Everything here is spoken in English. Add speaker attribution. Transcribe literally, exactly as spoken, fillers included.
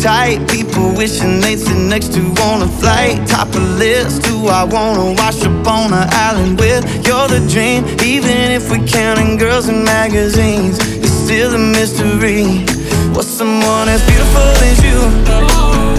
Speaker 1: tight. People wishing they'd sit next to on a flight. Top of list, who I wanna wash up on an island with. You're the dream, even if we're counting girls in magazines. It's still a mystery. What's someone as beautiful as you?